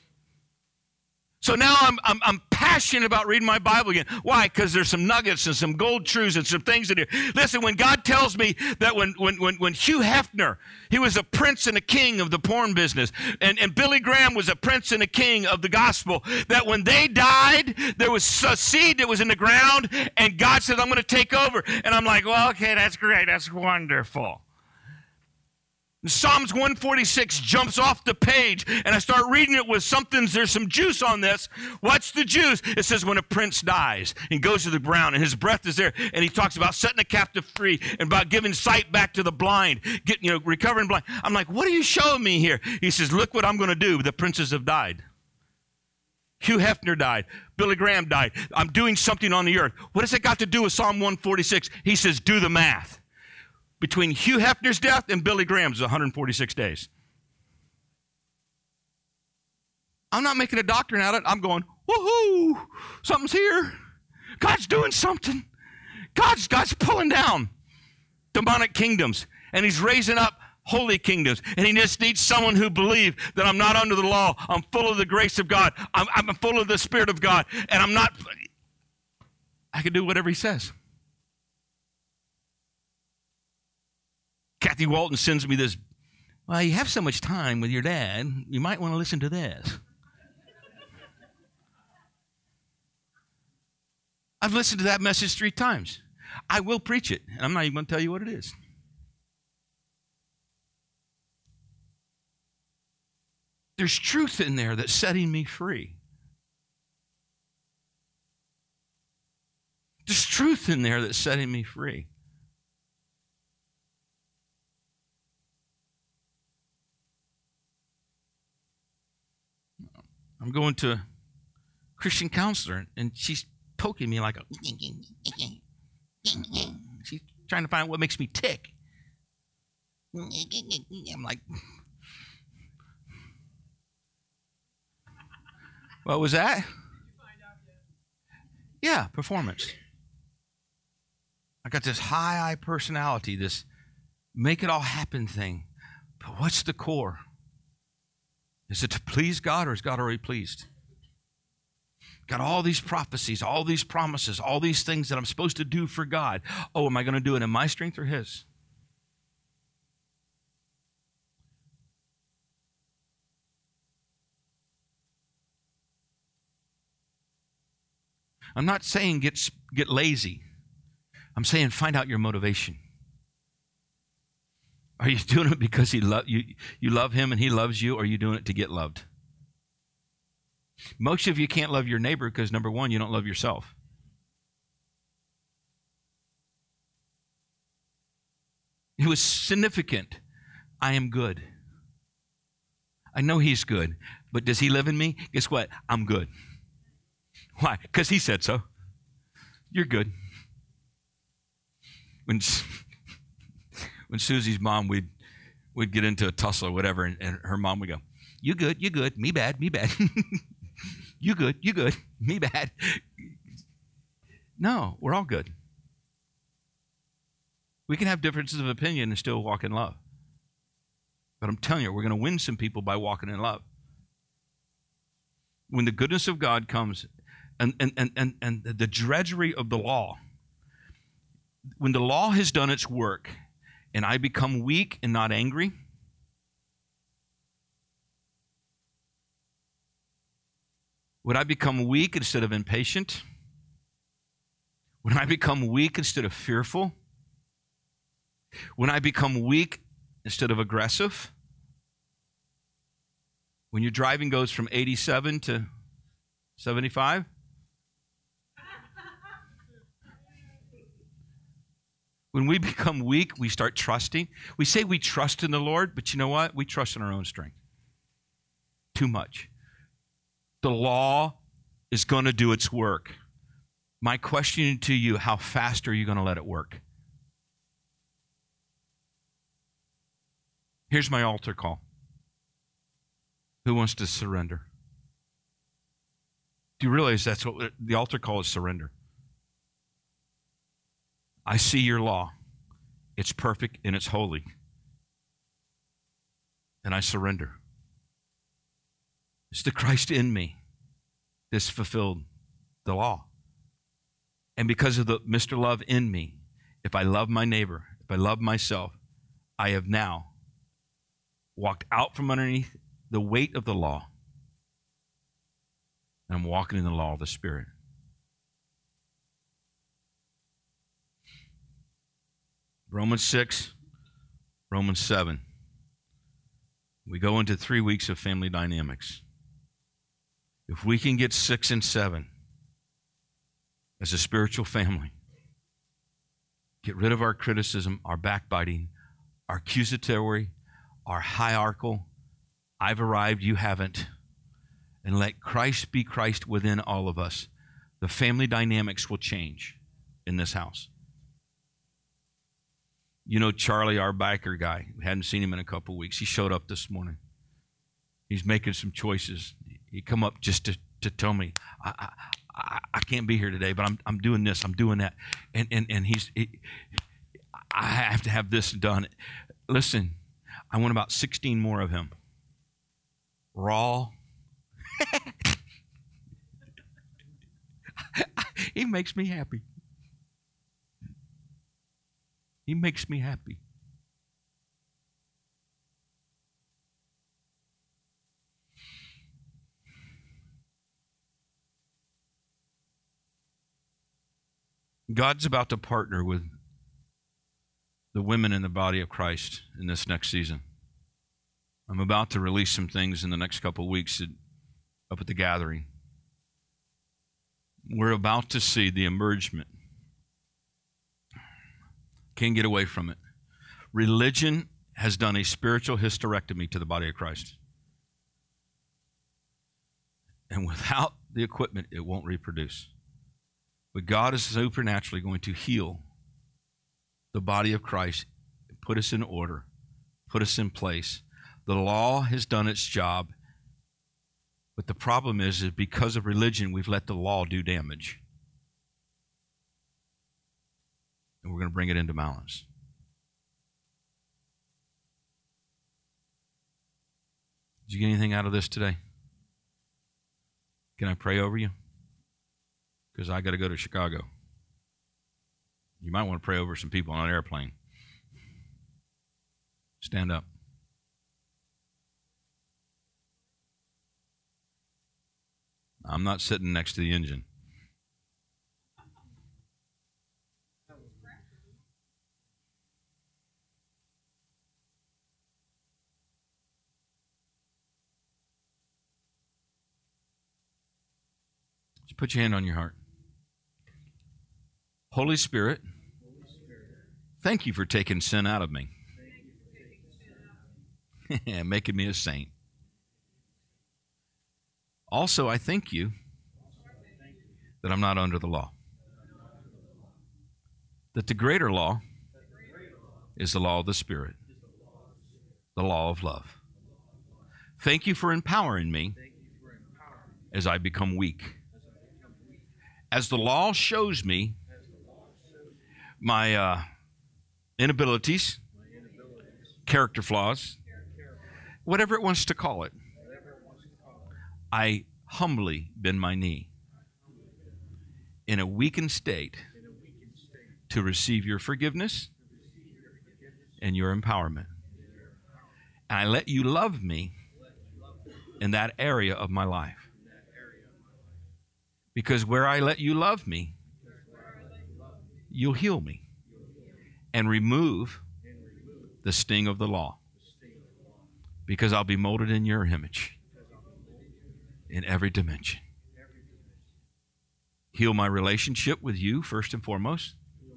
So now I'm, I'm, I'm passionate about reading my Bible again. Why? Because there's some nuggets and some gold truths and some things in here. Listen, when God tells me that when, when, when, when Hugh Hefner, he was a prince and a king of the porn business, and, and Billy Graham was a prince and a king of the gospel, that when they died, there was a seed that was in the ground, and God said, I'm going to take over. And I'm like, well, okay, that's great. That's wonderful. Psalms one forty-six jumps off the page, and I start reading it with something. There's some juice on this. What's the juice? It says when a prince dies and goes to the ground and his breath is there, and he talks about setting the captive free and about giving sight back to the blind, getting, you know, recovering blind. I'm like, what are you showing me here? He says, look what I'm going to do. The princes have died. Hugh Hefner died. Billy Graham died. I'm doing something on the earth. What has it got to do with Psalm one forty-six? He says, do the math. Between Hugh Hefner's death and Billy Graham's one hundred forty-six days. I'm not making a doctrine out of it. I'm going, woohoo, something's here. God's doing something. God's, God's pulling down demonic kingdoms, and he's raising up holy kingdoms. And he just needs someone who believes that I'm not under the law. I'm full of the grace of God. I'm, I'm full of the Spirit of God. And I'm not, I can do whatever he says. Kathy Walton sends me this, well, you have so much time with your dad, you might want to listen to this. I've listened to that message three times. I will preach it, and I'm not even going to tell you what it is. There's truth in there that's setting me free. There's truth in there that's setting me free. I'm going to a Christian counselor, and she's poking me like a... She's trying to find out what makes me tick. I'm like... What was that? Did you find out yet? Yeah, performance. I got this high I personality, this make it all happen thing. But what's the core? Is it to please God, or is God already pleased? Got all these prophecies, all these promises, all these things that I'm supposed to do for God. Oh, am I going to do it in my strength or his? I'm not saying get, get lazy. I'm saying find out your motivation. Are you doing it because he lo- you, you love him and he loves you, or are you doing it to get loved? Most of you can't love your neighbor because, number one, you don't love yourself. It was significant. I am good. I know he's good, but does he live in me? Guess what? I'm good. Why? Because he said so. You're good. When when Susie's mom, we'd, we'd get into a tussle or whatever, and, and her mom would go, you good, you good, me bad, me bad. You good, you good, me bad. No, we're all good. We can have differences of opinion and still walk in love. But I'm telling you, we're going to win some people by walking in love. When the goodness of God comes, and, and, and, and, and the drudgery of the law, when the law has done its work, and I become weak and not angry, would I become weak instead of impatient? When I become weak instead of fearful? When I become weak instead of aggressive? When your driving goes from eighty-seven to seventy-five? When we become weak, we start trusting. We say we trust in the Lord, but you know what? We trust in our own strength. Too much. The law is going to do its work. My question to you, how fast are you going to let it work? Here's my altar call. Who wants to surrender? Do you realize that's what the altar call is? Surrender. I see your law. It's perfect and it's holy. And I surrender. It's the Christ in me that's fulfilled the law. And because of the Mister Love in me, if I love my neighbor, if I love myself, I have now walked out from underneath the weight of the law. And I'm walking in the law of the Spirit. Romans six, Romans seven. We go into three weeks of family dynamics. If we can get six and seven as a spiritual family, get rid of our criticism, our backbiting, our accusatory, our hierarchical, I've arrived, you haven't, and let Christ be Christ within all of us, the family dynamics will change in this house. You know Charlie, our biker guy, we hadn't seen him in a couple of weeks. He showed up this morning. He's making some choices. He come up just to, to tell me, I, I I can't be here today, but I'm I'm doing this, I'm doing that, and and and he's he, I have to have this done. Listen, I want about sixteen more of him. Raw. He makes me happy. He makes me happy. God's about to partner with the women in the body of Christ in this next season. I'm about to release some things in the next couple of weeks at, up at the gathering. We're about to see the emergement. Can't get away from it. Religion has done a spiritual hysterectomy to the body of Christ. And without the equipment, it won't reproduce. But God is supernaturally going to heal the body of Christ, put us in order, put us in place. The law has done its job, but the problem is, is because of religion, we've let the law do damage. And we're going to bring it into balance. Did you get anything out of this today? Can I pray over you? Because I got to go to Chicago. You might want to pray over some people on an airplane. Stand up. I'm not sitting next to the engine. Just put your hand on your heart. Holy Spirit, thank you for taking sin out of me and making me a saint. Also, I thank you that I'm not under the law. That the greater law is the law of the Spirit, the law of love. Thank you for empowering me as I become weak. As the law shows me my uh, inabilities, character flaws, whatever it wants to call it, I humbly bend my knee in a weakened state to receive your forgiveness and your empowerment. And I let you love me in that area of my life. Because where I let you love me, you'll heal me and remove the sting of the law. Because I'll be molded in your image in every dimension. Heal my relationship with you first and foremost.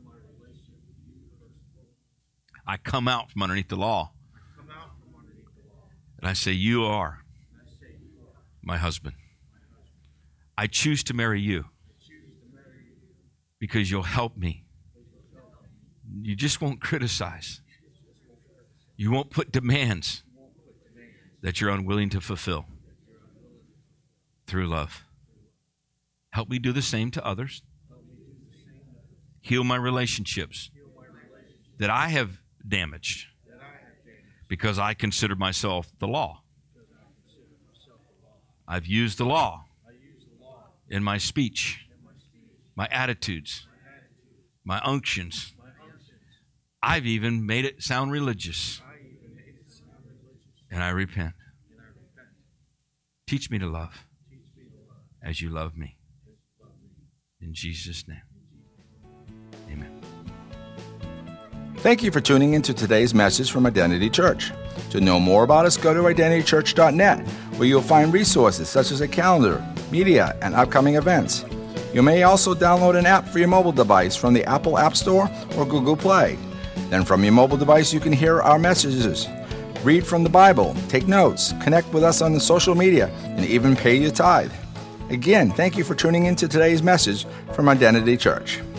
I come out from underneath the law. And I say, you are my husband. I choose to marry you because you'll help me. You just won't criticize. You won't put demands that you're unwilling to fulfill through love. Help me do the same to others. Heal my relationships that I have damaged because I consider myself the law. I've used the law in my speech, my attitudes, my unctions. I've even made it sound religious. And I repent. Teach me to love as you love me. In Jesus' name. Amen. Thank you for tuning into today's message from Identity Church. To know more about us, go to identity church dot net, where you'll find resources such as a calendar, media, and upcoming events. You may also download an app for your mobile device from the Apple App Store or Google Play. Then from your mobile device, you can hear our messages, read from the Bible, take notes, connect with us on the social media, and even pay your tithe. Again, thank you for tuning in to today's message from Identity Church.